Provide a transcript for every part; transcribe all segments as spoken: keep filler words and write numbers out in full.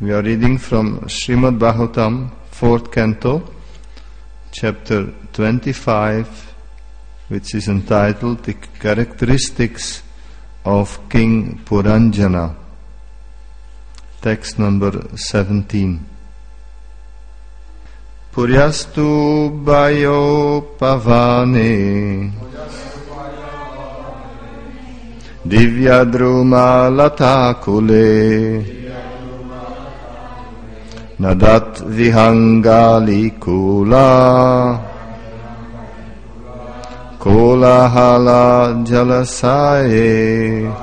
We are reading from Srimad Bhagavatam, fourth canto, chapter twenty-five, which is entitled The Characteristics of King Puranjana. Text number seventeen. Puryastu Bayo Pavane Divyadruma Latakule Nadat Vihangali Kula Kolahala Jalasaye.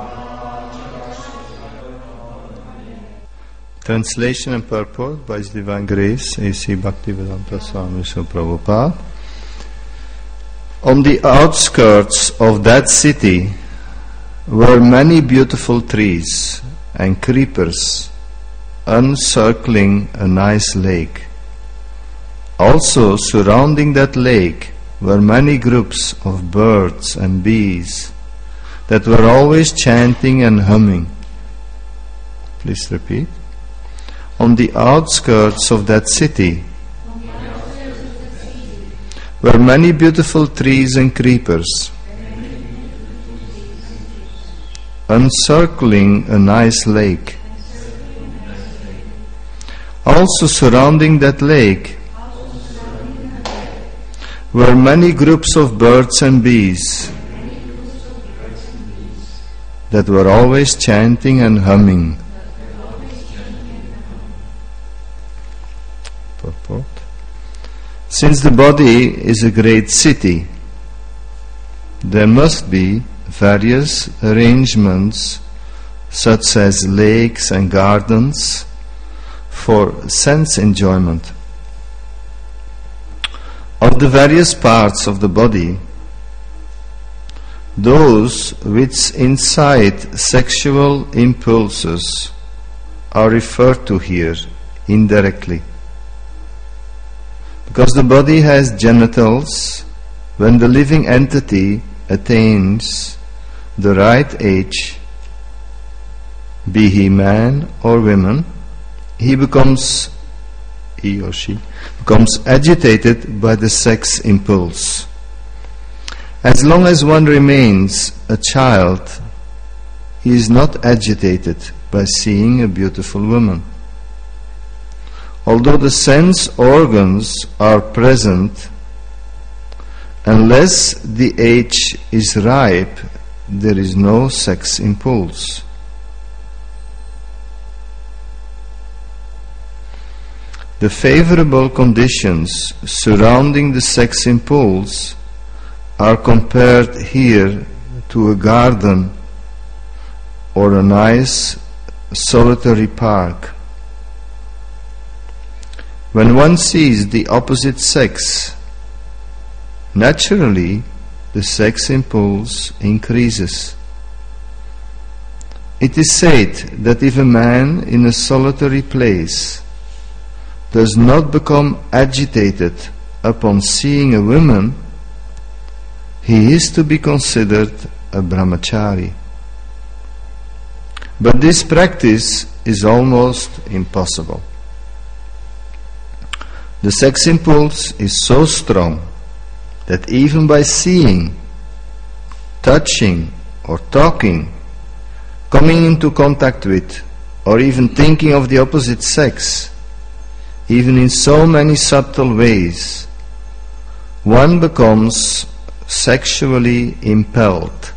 Translation and purport by His Divine Grace A C Bhaktivedanta Swami Srila Prabhupada. On the outskirts of that city were many beautiful trees and creepers encircling a nice lake. Also surrounding that lake were many groups of birds and bees that were always chanting and humming. Please repeat. On the outskirts of that city were many beautiful trees and creepers encircling a nice lake. Also surrounding that lake were many groups of birds and bees that were always chanting and humming. Purport. Since the body is a great city, there must be various arrangements such as lakes and gardens for sense enjoyment. Of the various parts of the body, those which incite sexual impulses are referred to here indirectly. Because the body has genitals, when the living entity attains the right age, be he man or woman, he becomes, he or she, becomes agitated by the sex impulse. As long as one remains a child, he is not agitated by seeing a beautiful woman. Although the sense organs are present, unless the age is ripe, there is no sex impulse. The favorable conditions surrounding the sex impulse are compared here to a garden or a nice solitary park. When one sees the opposite sex, naturally the sex impulse increases. It is said that if a man in a solitary place does not become agitated upon seeing a woman, he is to be considered a brahmachari. But this practice is almost impossible. The sex impulse is so strong that even by seeing, touching or talking, coming into contact with, or even thinking of the opposite sex, even in so many subtle ways, one becomes sexually impelled.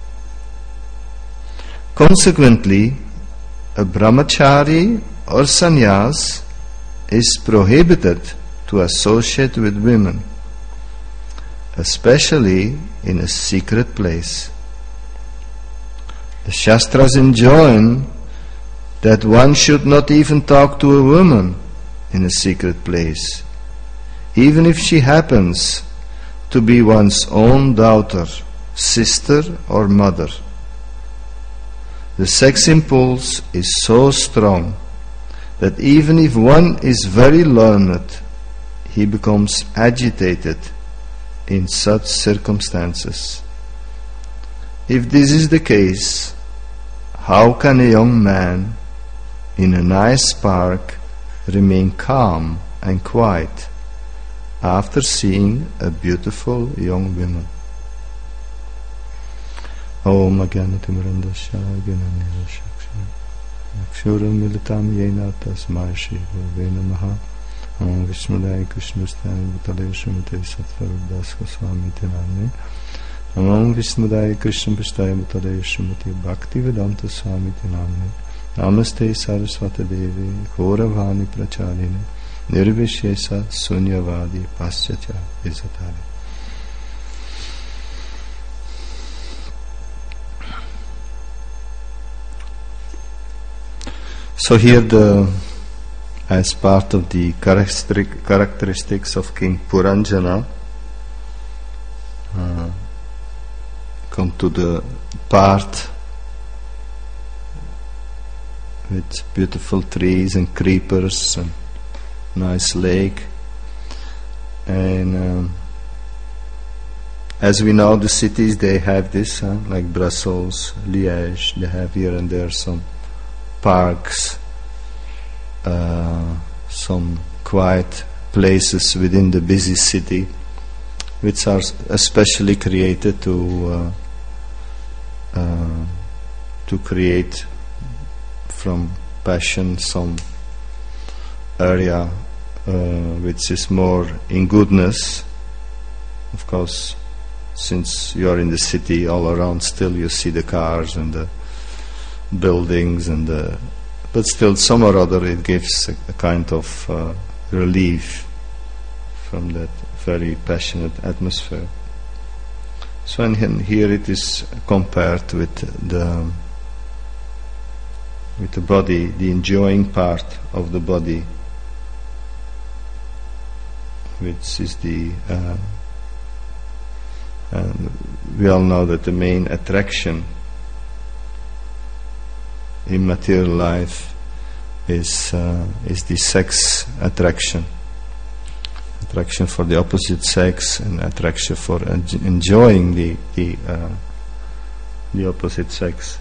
Consequently, a brahmachari or sannyas is prohibited to associate with women, especially in a secret place. The Shastras enjoin that one should not even talk to a woman in a secret place, even if she happens to be one's own daughter, sister or mother. The sex impulse is so strong that even if one is very learned, he becomes agitated in such circumstances. If this is the case, how can a young man in a nice park remain calm and quiet after seeing a beautiful young woman. Om Agyanatimirandasya Gyananirashakshya Akshuram Militam Yena Tasmai Shri Gurave Namaha. Om Vishmudaya Krishnustaya Bhutale Srimate Sattvarudas Goswami Tinamne. Om Vishmudaya Krishna Pistaya Bhutale Srimate Bhakti Vedanta Swami Tinamne. Namaste Saraswati Devi Gauravani Pracharine Nirvishesa Sunyavadi Paschatya Visatari. So here the, as part of the characteristic, characteristics of King Puranjana, uh, come to the part with beautiful trees and creepers and nice lake. And um, as we know, the cities, they have this, huh? Like Brussels, Liège, they have here and there some parks, uh, some quiet places within the busy city, which are especially created to uh, uh, to create from passion some area uh, which is more in goodness. Of course, since you are in the city, all around still you see the cars and the buildings and the, but still some or other it gives a, a kind of uh, relief from that very passionate atmosphere. So and here it is compared with the with the body, the enjoying part of the body, which is the uh, and we all know that the main attraction in material life is uh, is the sex attraction, attraction for the opposite sex, and attraction for en- enjoying the the uh, the opposite sex.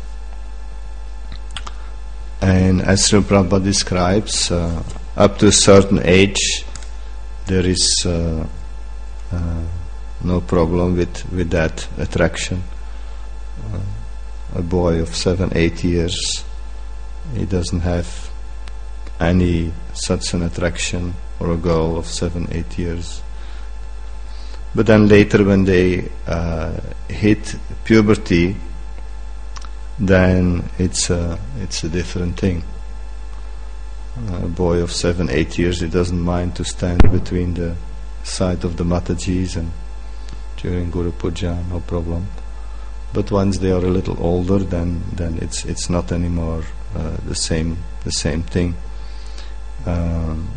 And as Srila Prabhupada describes, uh, up to a certain age, there is uh, uh, no problem with with that attraction. Uh, a boy of seven, eight years, he doesn't have any such an attraction, or a girl of seven, eight years. But then later, when they uh, hit puberty, then it's a it's a different thing. A boy of seven, eight years, he doesn't mind to stand between the side of the Matajis and during Guru Puja, no problem. But once they are a little older, then then it's it's not anymore uh, the same the same thing. Um,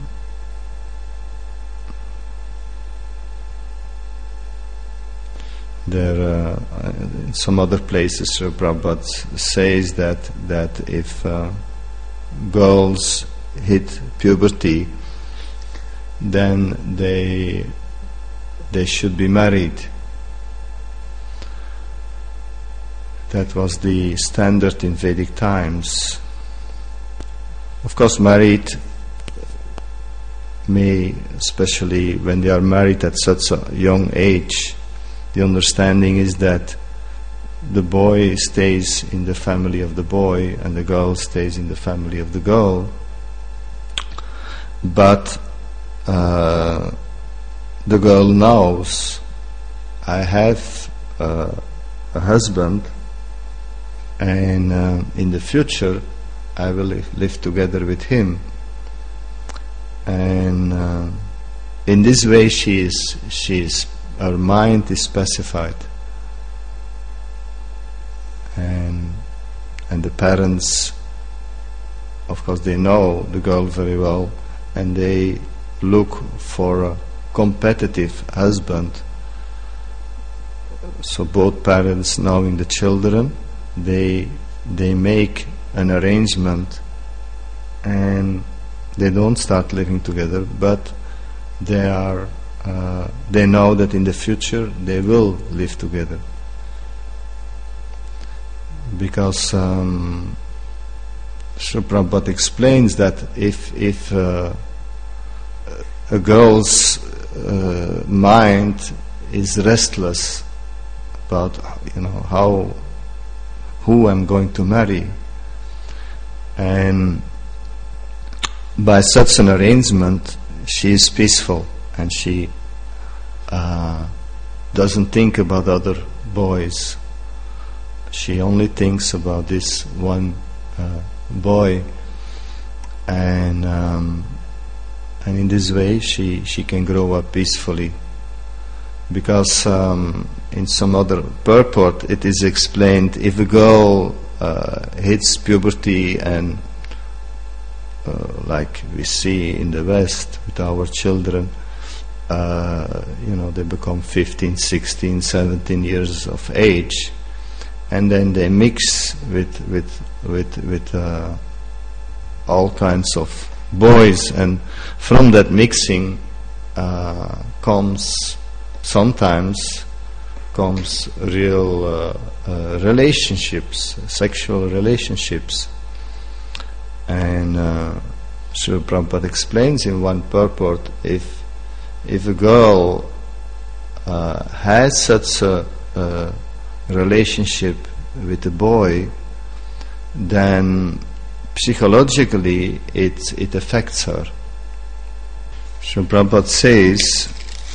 there, uh, in some other places, Srila Prabhupada says that that if uh, girls hit puberty, then they they should be married. That was the standard in Vedic times. Of course, married may, especially when they are married at such a young age, the understanding is that the boy stays in the family of the boy and the girl stays in the family of the girl. But uh, the girl knows, I have uh, a husband, and uh, in the future I will live, live together with him. And uh, in this way she is, she is, her mind is pacified. And and the parents, of course, they know the girl very well, and they look for a competitive husband. So both parents, knowing the children, they they make an arrangement, and they don't start living together, but they are uh, they know that in the future they will live together, because um, Srila Prabhupada explains that if if uh, a girl's uh, mind is restless about, you know, how, who I'm going to marry, and by such an arrangement she is peaceful and she uh, doesn't think about other boys. She only thinks about this one uh, boy, and um, and in this way she, she can grow up peacefully. Because um, in some other purport it is explained, if a girl uh, hits puberty and uh, like we see in the West with our children, uh, you know, they become fifteen, sixteen, seventeen years of age, and then they mix with with with with uh, all kinds of boys, and from that mixing uh, comes sometimes comes real uh, uh, relationships, sexual relationships. And uh, Srila Prabhupada explains in one purport, if if a girl uh, has such a, a relationship with a boy, then psychologically it it affects her. Srila Prabhupada says,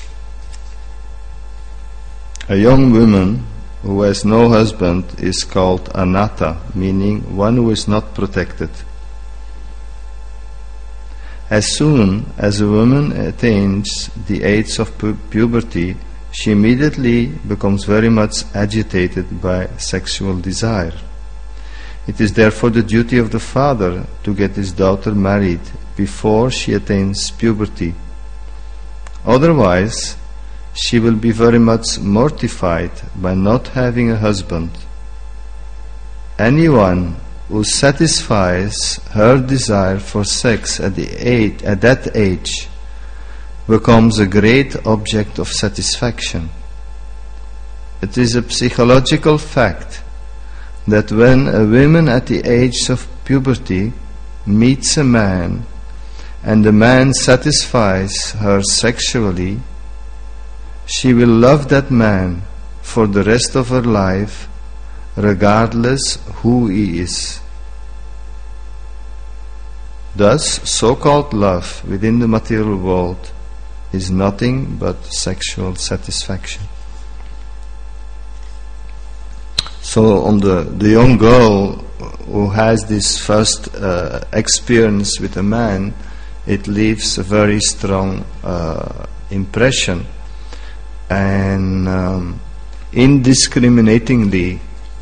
a young woman who has no husband is called anatta, meaning one who is not protected. As soon as a woman attains the age of pu- puberty, she immediately becomes very much agitated by sexual desire. It is therefore the duty of the father to get his daughter married before she attains puberty. Otherwise, she will be very much mortified by not having a husband. Anyone who satisfies her desire for sex at the age, at that age becomes a great object of satisfaction. It is a psychological fact that when a woman at the age of puberty meets a man and the man satisfies her sexually, she will love that man for the rest of her life, regardless who he is. Thus, so-called love within the material world is nothing but sexual satisfaction. So on the, the young girl who has this first uh, experience with a man, it leaves a very strong uh, impression. And um, indiscriminatingly,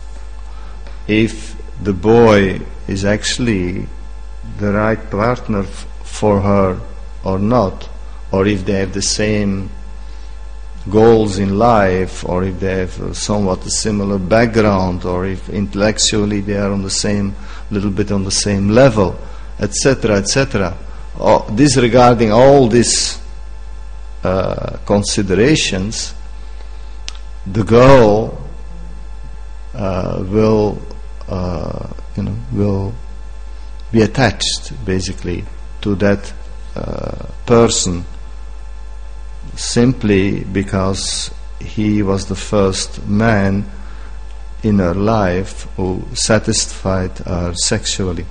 if the boy is actually the right partner f- for her or not, or if they have the same goals in life, or if they have uh, somewhat a similar background, or if intellectually they are on the same, little bit on the same level, et cetera, et cetera. Oh, disregarding all these uh, considerations, the girl uh, will, uh, you know, will be attached basically to that uh, person, simply because he was the first man in her life who satisfied her sexually.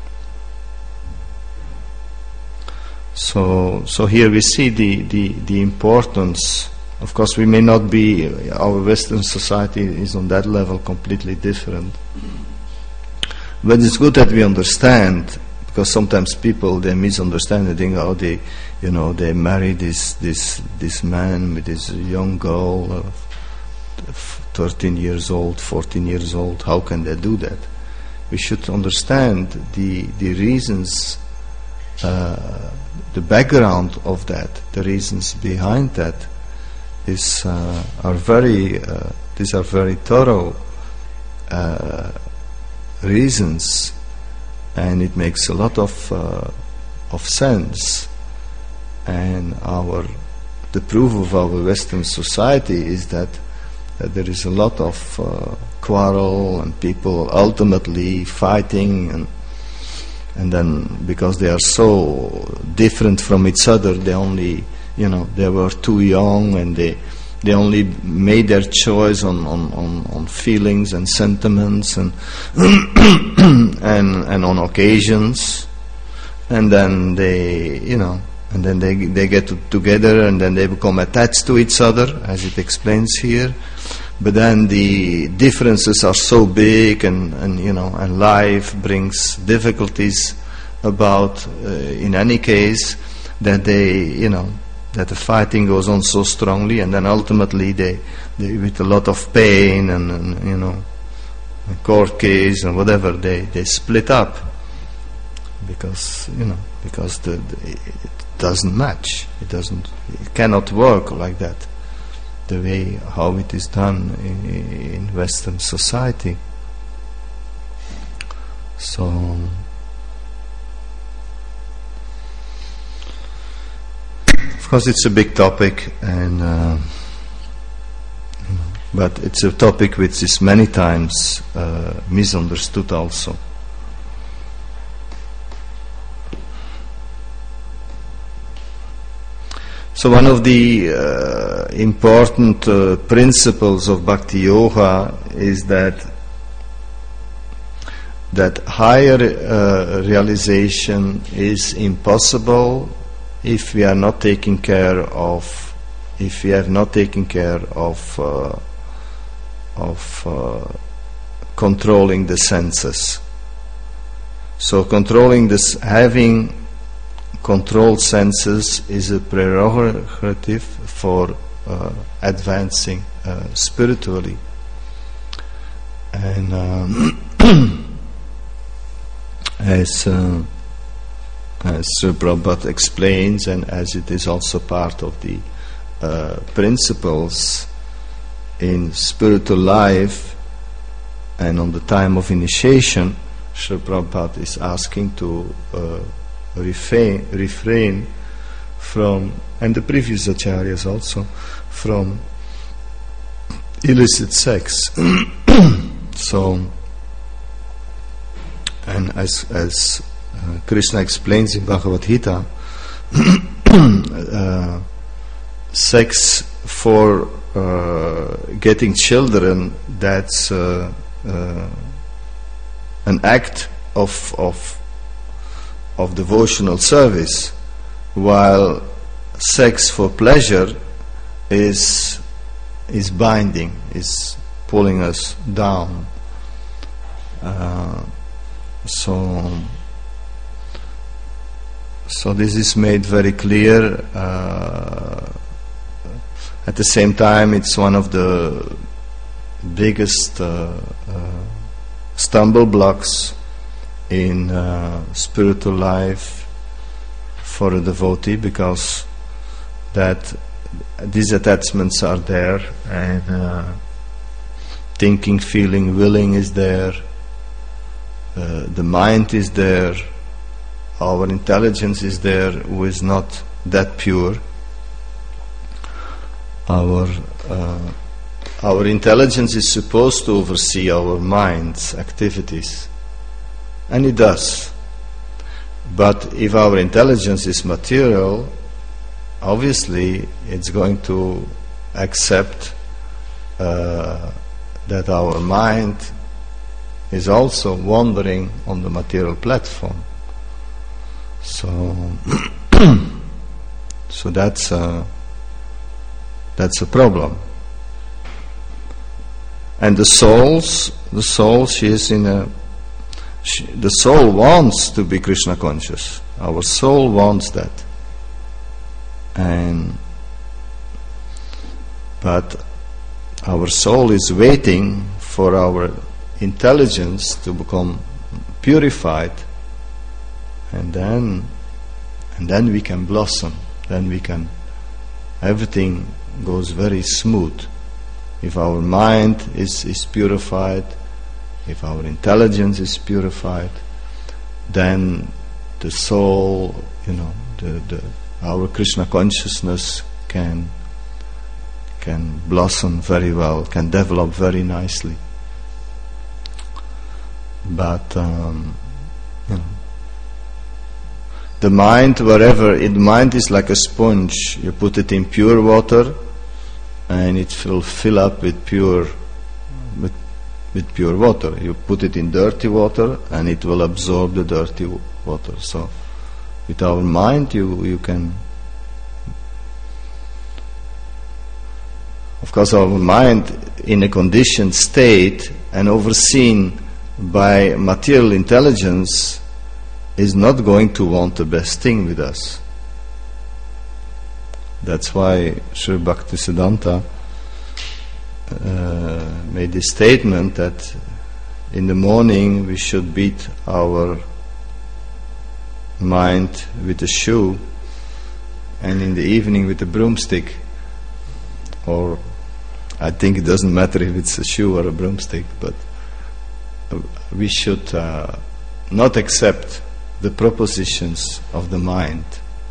So, so here we see the, the, the importance. Of course, we may not be, our Western society is on that level completely different. But it's good that we understand, because sometimes people, they misunderstand, they think, oh, they, you know, they marry this, this, this man with this young girl, uh, thirteen years old, fourteen years old, how can they do that? We should understand the, the reasons, uh, the background of that, the reasons behind that is, uh, are very, uh, these are very thorough uh, reasons, and it makes a lot of uh, of sense. And our the proof of our Western society is that, that there is a lot of uh, quarrel and people ultimately fighting, and and then because they are so different from each other, they only, you know, they were too young, and they they only made their choice on on, on, on feelings and sentiments and and and on occasions, and then they, you know, and then they they get to, together, and then they become attached to each other, as it explains here. But then the differences are so big, and, and you know, and life brings difficulties about uh, in any case, that they, you know, that the fighting goes on so strongly, and then ultimately they, they with a lot of pain and, and you know, a court case and whatever, they, they split up because, you know, because the, the, it doesn't match. It doesn't. It cannot work like that, the way how it is done in, in Western society. So, of course, it's a big topic, and uh, but it's a topic which is many times uh, misunderstood also. So one of the uh, important uh, principles of Bhakti Yoga is that that higher uh, realization is impossible if we are not taking care of, if we have not taken care of uh, of uh, controlling the senses. So controlling this, having controlled senses is a prerogative for uh, advancing uh, spiritually. And um, as uh, as Sri Prabhupada explains, and as it is also part of the uh, principles in spiritual life, and on the time of initiation, Sri Prabhupada is asking to uh, refrain, refrain from, and the previous acharyas also, from illicit sex. So, and as as uh, Krishna explains in Bhagavad Gita, uh, sex for uh, getting children, that's uh, uh, an act of of of devotional service, while sex for pleasure is is binding, is pulling us down. Uh, so, so this is made very clear. Uh, at the same time, it's one of the biggest uh, uh, stumble blocks in uh, spiritual life for a devotee, because that these attachments are there, and uh, thinking, feeling, willing is there, uh, the mind is there, our intelligence is there, who is not that pure. Our uh, our intelligence is supposed to oversee our mind's activities, and it does. But if our intelligence is material, obviously it's going to accept uh, that our mind is also wandering on the material platform. So, so that's a, that's a problem. And the souls, the soul, she is in a. She, the soul wants to be Krishna conscious. Our soul wants that, and but our soul is waiting for our intelligence to become purified, and then and then we can blossom. Then we can. Everything goes very smooth if our mind is is purified. If our intelligence is purified, then the soul, you know, the, the our Krishna consciousness can can blossom very well, can develop very nicely. But um, you know, the mind, wherever, it, the mind is like a sponge. You put it in pure water and it will fill up with pure with, with pure water. You put it in dirty water and it will absorb the dirty w- water. So with our mind you, you can, of course our mind in a conditioned state and overseen by material intelligence is not going to want the best thing with us. That's why Sri Bhaktisiddhanta uh, made this statement that in the morning we should beat our mind with a shoe and in the evening with a broomstick. Or I think it doesn't matter if it's a shoe or a broomstick, but we should uh, not accept the propositions of the mind.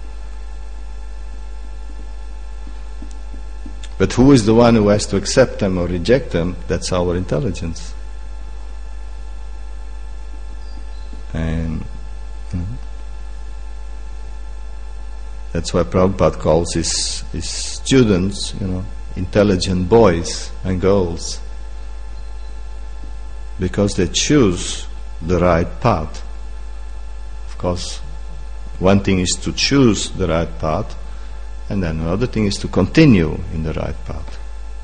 But who is the one who has to accept them or reject them? That's our intelligence. And mm, that's why Prabhupada calls his, his students, you know, intelligent boys and girls, because they choose the right path. Of course, one thing is to choose the right path, and then another thing is to continue in the right path.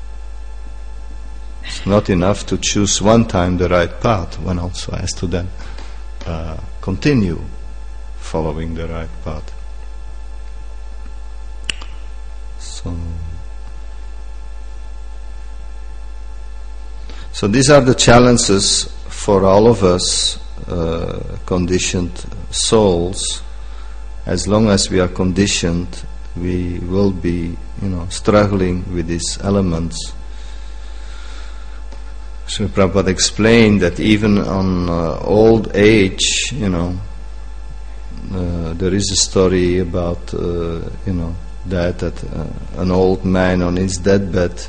It's not enough to choose one time the right path, one also has to then uh, continue following the right path. So, so these are the challenges for all of us uh, conditioned souls. As long as we are conditioned, we will be, you know, struggling with these elements. Srila Prabhupada explained that even on uh, old age, you know, uh, there is a story about, uh, you know, that that uh, an old man on his deathbed,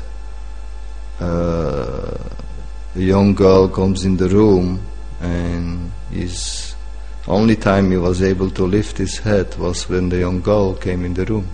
uh, a young girl comes in the room, and his only time he was able to lift his head was when the young girl came in the room.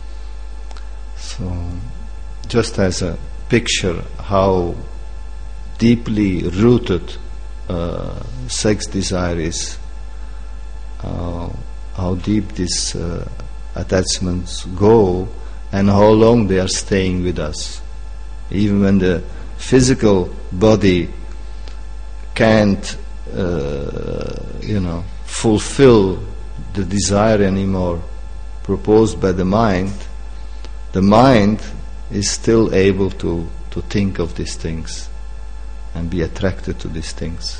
So, just as a picture how deeply rooted uh, sex desire is, uh, how deep these uh, attachments go, and how long they are staying with us. Even when the physical body can't, uh, you know, fulfill the desire anymore proposed by the mind, the mind is still able to, to think of these things and be attracted to these things.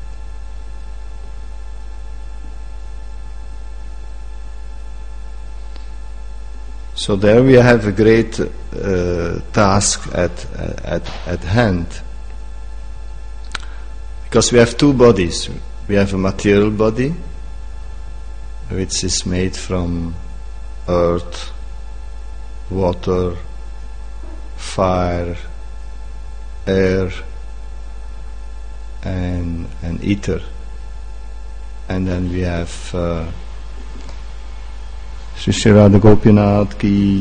So there we have a great uh, task at, at, at hand, because we have two bodies. We have a material body, which is made from earth, water, fire, air, and, and ether. And then we have uh, Shri Shri Radha Gopinath Ki.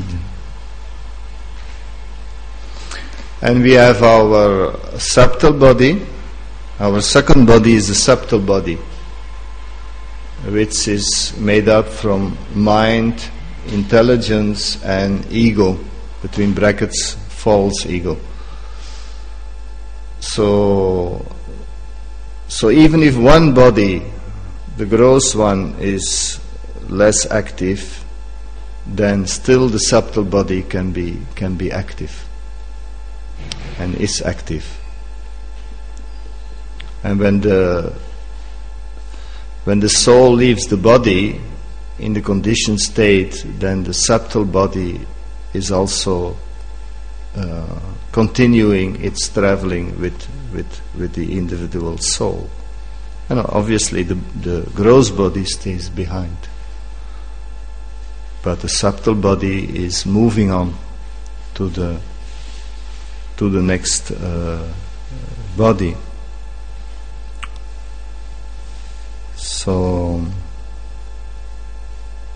And we have our subtle body. Our second body is the subtle body, which is made up from mind, intelligence, and ego, between brackets, false ego. So, so even if one body, the gross one, is less active, then still the subtle body can be can be active and is active. And when the when the soul leaves the body in the conditioned state, then the subtle body is also uh, continuing its traveling with with with the individual soul. And obviously the the gross body stays behind, but the subtle body is moving on to the to the next uh, body. So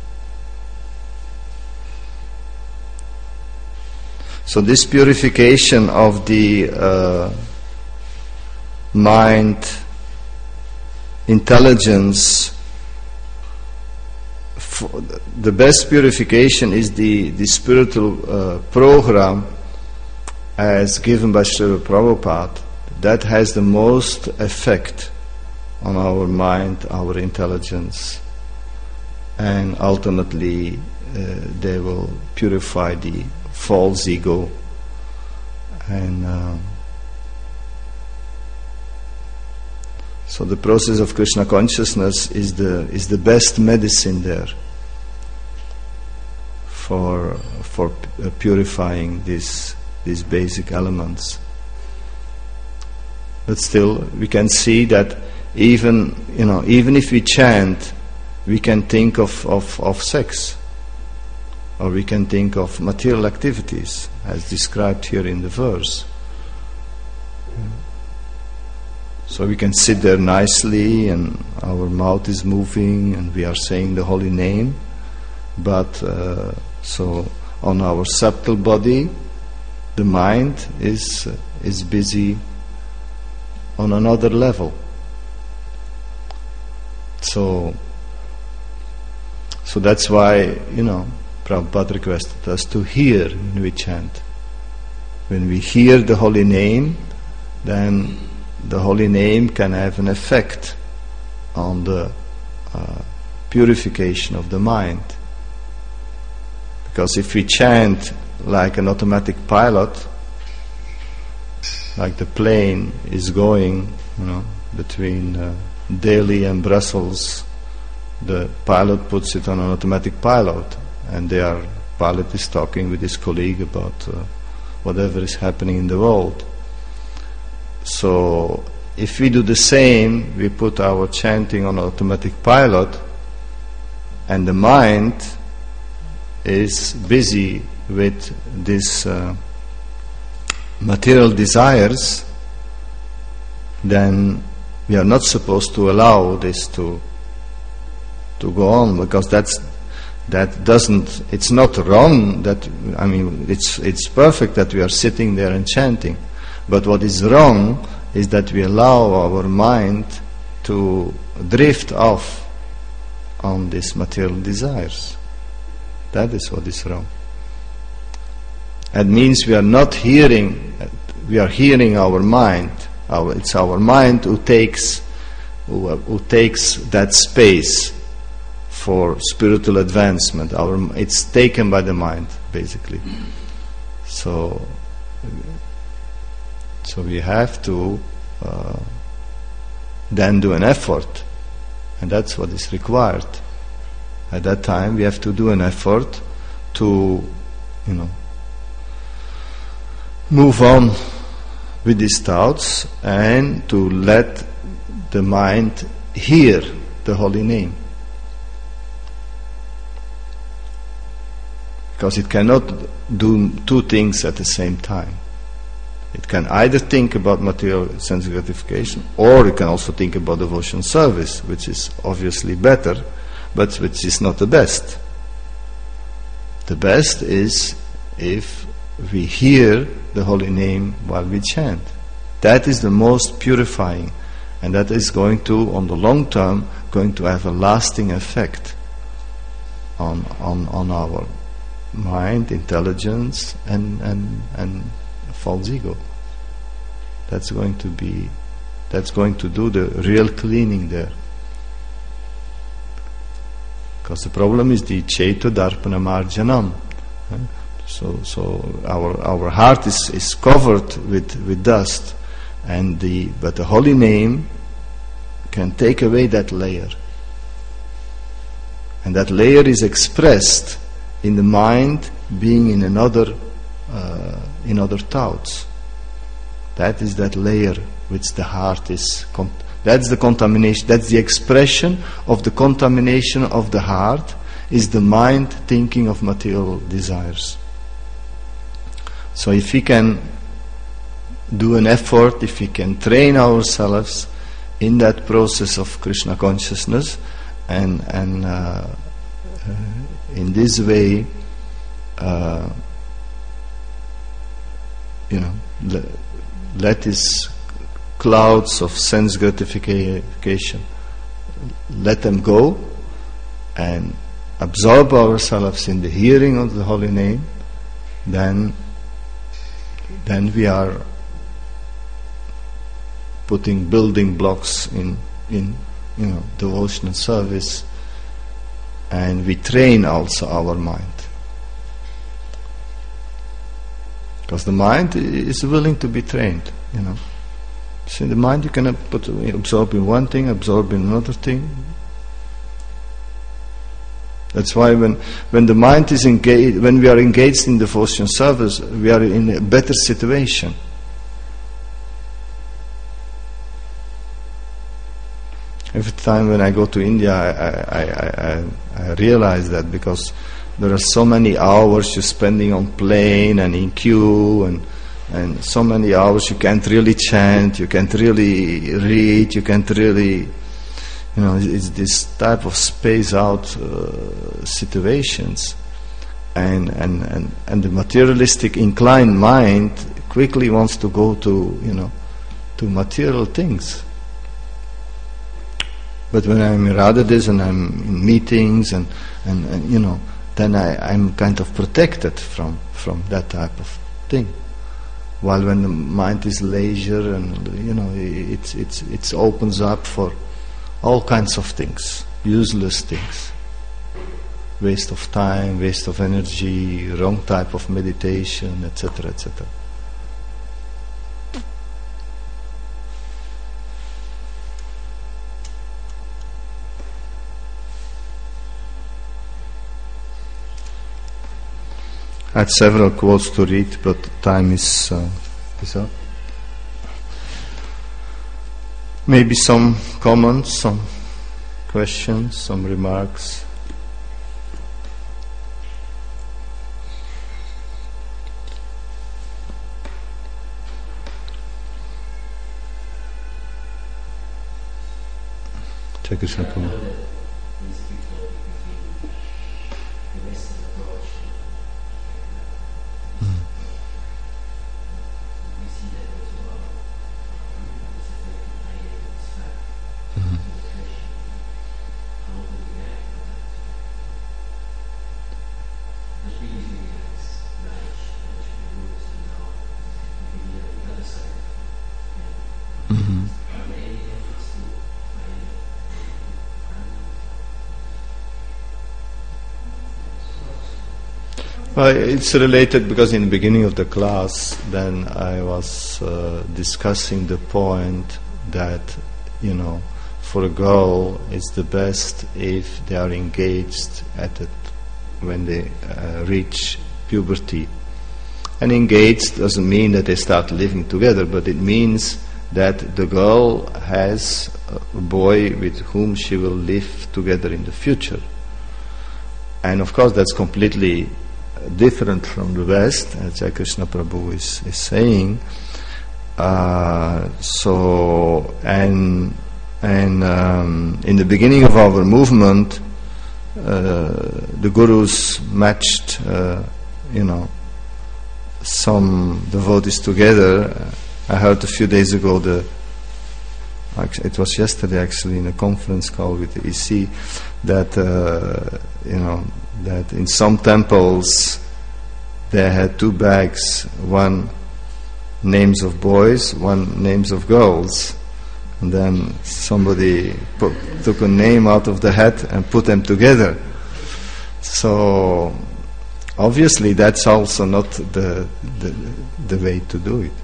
So this purification of the uh, mind, intelligence, for the best purification is the, the spiritual uh, program as given by Srila Prabhupada. That has the most effect on our mind, our intelligence, and ultimately uh, they will purify the false ego and uh, so the process of Krishna consciousness is the is the best medicine there for for uh, purifying these these basic elements. But still, we can see that even you know even if we chant, we can think of, of, of sex, or we can think of material activities, as described here in the verse. So we can sit there nicely, and our mouth is moving, and we are saying the holy name. But uh, so on our subtle body, the mind is uh, is busy on another level. So, so that's why, you know, Prabhupada requested us to hear when we chant. When we hear the holy name, then the holy name can have an effect on the uh, purification of the mind. Because if we chant like an automatic pilot, like the plane is going, you know, between uh, Delhi and Brussels, the pilot puts it on an automatic pilot, and their pilot is talking with his colleague about uh, whatever is happening in the world. So if we do the same, we put our chanting on automatic pilot, and the mind is busy with this uh, material desires, then we are not supposed to allow this to to go on, because that's that doesn't it's not wrong that I mean it's it's perfect that we are sitting there and chanting, but what is wrong is that we allow our mind to drift off on these material desires. That is what is wrong. That means we are not hearing, we are hearing our mind. Our, it's our mind who takes, who, who takes that space for spiritual advancement. Our, it's taken by the mind, basically. So, so we have to uh, then do an effort, and that's what is required. At that time, we have to do an effort to, you know, move on with these thoughts and to let the mind hear the holy name. Because it cannot do two things at the same time. It can either think about material sense gratification, or it can also think about devotion service, which is obviously better, but which is not the best. The best is if we hear the holy name while we chant. That is the most purifying, and that is going to, on the long term, going to have a lasting effect on on, on our mind, intelligence, and, and and false ego. That's going to be, that's going to do the real cleaning there. Because the problem is the Chaito Darpana Marjanam. So, so our our heart is, is covered with, with dust, and the but the holy name can take away that layer, and that layer is expressed in the mind being in another uh, in other thoughts. That is that layer which the heart is. Con- that's the contamination. That's the expression of the contamination of the heart. Is the mind thinking of material desires. So if we can do an effort, if we can train ourselves in that process of Krishna consciousness, and and uh, uh, in this way uh, you know, let, let these clouds of sense gratification, let them go and absorb ourselves in the hearing of the holy name, then then we are putting building blocks in in you know devotional service, and we train also our mind, because the mind is willing to be trained. You know, see, the mind you cannot put absorb in one thing, absorb in another thing. That's why when when the mind is engaged, when we are engaged in devotional service, we are in a better situation. Every time when I go to India, I, I, I, I, I realize that, because there are so many hours you're spending on plane and in queue, and and so many hours you can't really chant, you can't really read, you can't really, you know, it's this type of space out uh, situations, and, and and and the materialistic inclined mind quickly wants to go to, you know, to material things. But when I'm in Radhadis and I'm in meetings and, and, and you know, then I, I'm kind of protected from, from that type of thing. While when the mind is leisure and, you know, it it's it opens up for all kinds of things, useless things, waste of time, waste of energy, wrong type of meditation, et cetera, et cetera. I had several quotes to read, but time is uh, is up. Maybe some comments, some questions, some remarks. Take a second. Well, it's related because in the beginning of the class, then I was uh, discussing the point that, you know, for a girl, it's the best if they are engaged at it when they uh, reach puberty. And engaged doesn't mean that they start living together, but it means that the girl has a boy with whom she will live together in the future. And of course, that's completely different from the West, as Jai Krishna Prabhu is, is saying. Uh, so, and and um, in the beginning of our movement, uh, the gurus matched, uh, you know, some devotees together. I heard a few days ago the. It was yesterday actually in a conference call with the E C that uh, you know that in some temples they had two bags, one names of boys, one names of girls, and then somebody put, took a name out of the hat and put them together. So obviously that's also not the the, the way to do it.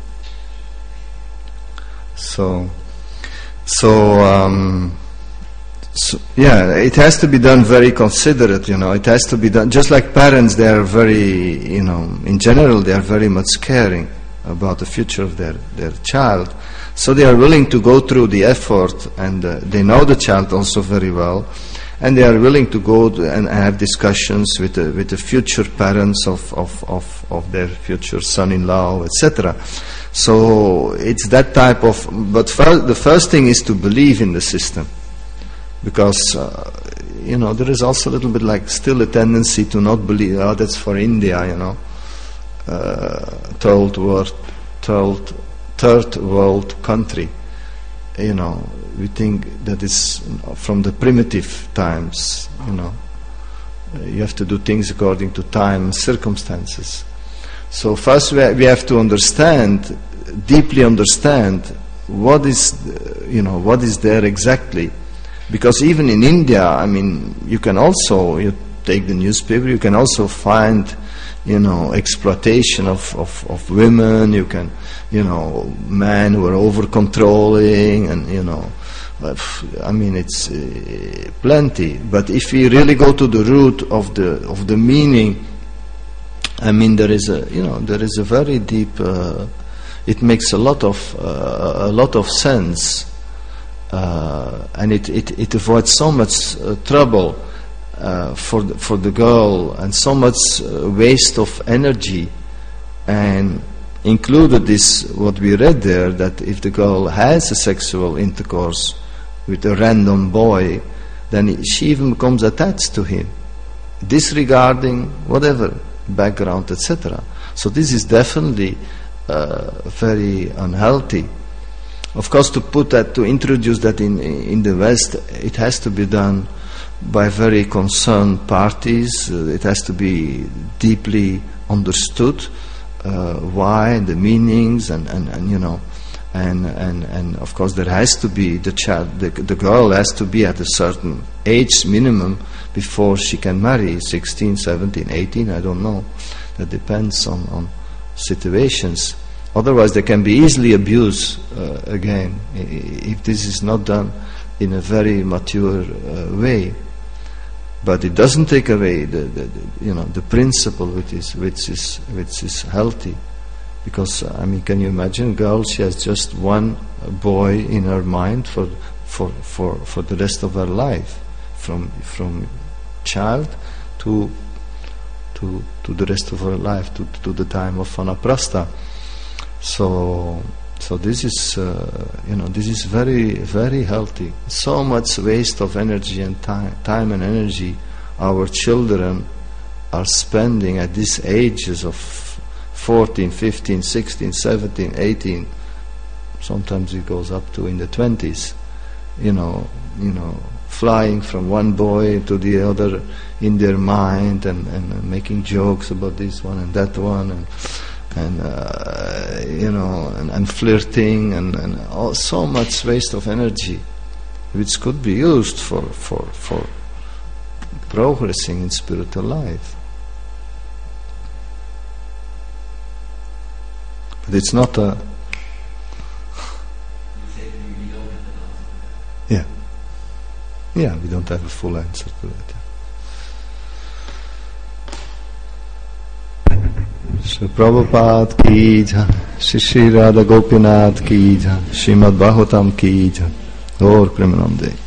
So. So, um, so, yeah, it has to be done very considerate, you know, it has to be done, just like parents, they are very, you know, in general, they are very much caring about the future of their, their child. So they are willing to go through the effort, and uh, they know the child also very well, and they are willing to go to and have discussions with the, with the future parents of, of, of, of their future son-in-law, et cetera. So it's that type of, but first, the first thing is to believe in the system, because uh, you know there is also a little bit like still a tendency to not believe. Oh, that's for India, you know, uh, third world third, third world country. You know, we think that is from the primitive times, you know. You have to do things according to time and circumstances. So first we, we have to understand, deeply understand, what is, you know, what is there exactly. Because even in India, I mean, you can also, you take the newspaper, you can also find, you know, exploitation of, of, of women, you can, you know, men who are over-controlling, and, you know, I mean, it's uh, plenty. But if we really go to the root of the of the meaning, I mean, there is a, you know, there is a very deep, uh, it makes a lot of, uh, a lot of sense, uh, and it, it, it avoids so much uh, trouble Uh, for the, for the girl, and so much uh, waste of energy, and included this what we read there, that if the girl has a sexual intercourse with a random boy, then she even becomes attached to him, disregarding whatever background, et cetera. So this is definitely uh, very unhealthy. Of course, to put that, to introduce that in in the West, it has to be done by very concerned parties. Uh, it has to be deeply understood, uh, why, the meanings, and, and, and you know, and, and and of course there has to be the child, the, the girl has to be at a certain age minimum before she can marry, sixteen, seventeen, eighteen, I don't know. That depends on, on situations. Otherwise they can be easily abused uh, again, if this is not done in a very mature uh, way. But it doesn't take away the, the, the you know the principle which is which is which is healthy, because uh, I mean, can you imagine, girl? She has just one boy in her mind for for for for the rest of her life, from from child to to to the rest of her life, to to the time of Vanaprastha. So. So this is, uh, you know, this is very, very healthy. So much waste of energy and time, time and energy our children are spending at these ages of fourteen, fifteen, sixteen, seventeen, eighteen. Sometimes it goes up to in the twenties. You know, you know, flying from one boy to the other in their mind, and, and making jokes about this one and that one, and. and uh, you know, and, and flirting, and, and all, so much waste of energy, which could be used for, for, for progressing in spiritual life. But it's not a... Yeah. Yeah, we don't have a full answer to that. Shri Prabhupada ki jai, Shri Shri Radha Gopinath ki jai, Srimad Bhagavatam ki jai, Gaur Premanande.